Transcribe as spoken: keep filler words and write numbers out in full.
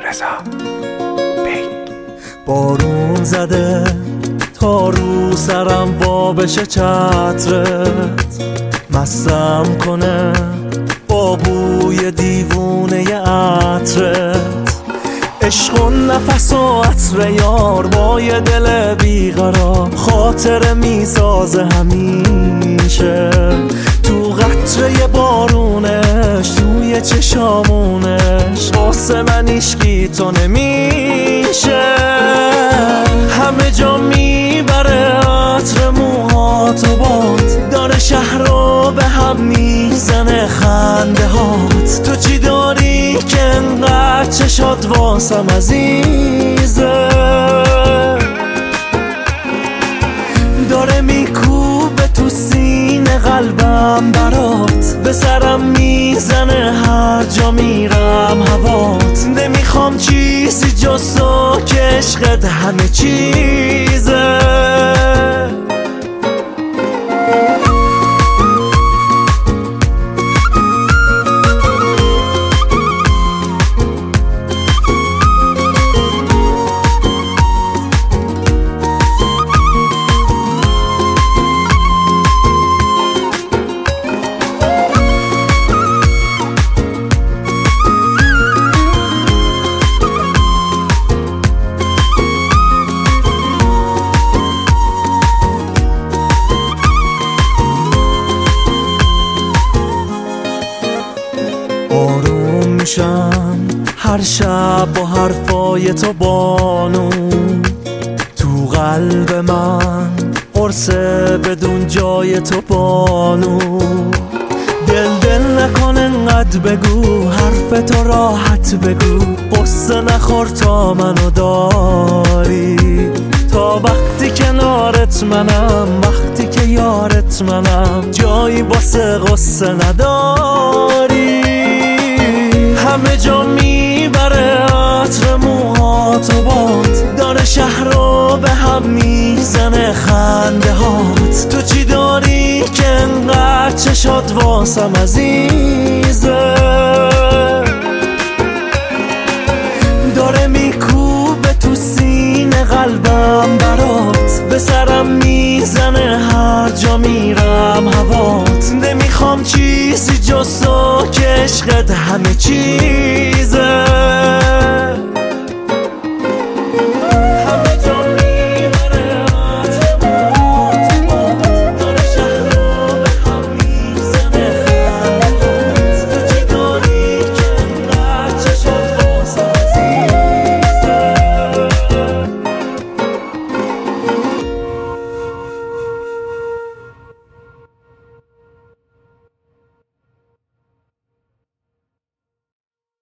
بارون زده تا رو سرم وا بشه چترت، مستم کنه با بوی دیوونه عطرت. عشق و نفس و عطر یار با یه دل بیقرار، خاطره میسازه همیشه تو قطره بارونش، توی چشامونش. واسه من عشقی تو نمیشه، همه جا میبره عطر موهات و باد، داره شهر رو به هم میزنه خنده هات. تو چی داری که انقدر چشات واسم عزیزه، داره میکوبه تو سینه قلبم برات، به سرم میزنه هر جا میرم هوات. نمیخوام چیزی جز تو که عشقت همه چیزه. آروم میشم هر شب با حرفای تو بانو، تو قلب من قرصه بدون جای تو بانو. دل دل نکن انقدر بگو، حرف تو راحت بگو، قصه نخور تا منو داری. تا وقتی کنارت منم، وقتی که یارت منم، جایی واسه قصه نداری. همه جا میبره عطر موهات و باد، داره شهر رو به هم میزنه خنده هات. تو چی داری که انقدر چشات واسم عزیزه، داره میکوبه تو سینه قلبم برات، به سرم میزنه هر جا میرم هوات. نمیخوام چیزی جز تو که عشقت همه چیزه.